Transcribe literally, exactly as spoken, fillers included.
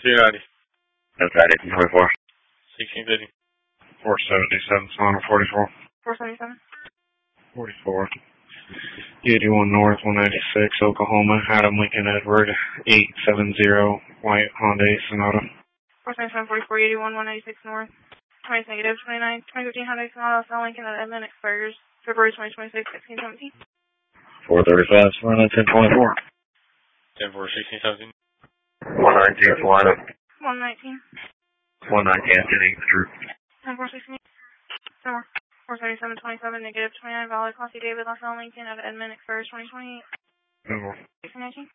three ninety. That's right, eighteen twenty-four. sixteen fifty. four seventy-seven, Sonata forty-four. four seventy-seven. forty-four. eighty-one North, one ninety-six, Oklahoma, Adam Lincoln Edward, eight seven zero, white Hyundai Sonata. four seventy-seven, forty-four, eighty-one, one ninety-six North. twenty negative, twenty-nine, twenty fifteen Hyundai Sonata, South Lincoln at Edmond expires February twenty twenty-six, sixteen seventeen. four thirty-five, Smyrna, ten twenty-four. ten four, sixteen seventeen. one nineteen, Salina. one nineteen. one nineteen, ten eight, Drew. ten four, sixteen eight. ten four. four seventy-seven, twenty-seven, negative, twenty-nine, valid, Classy David, South Lincoln at Edmond expires twenty twenty-eight. ten four. sixteen nineteen.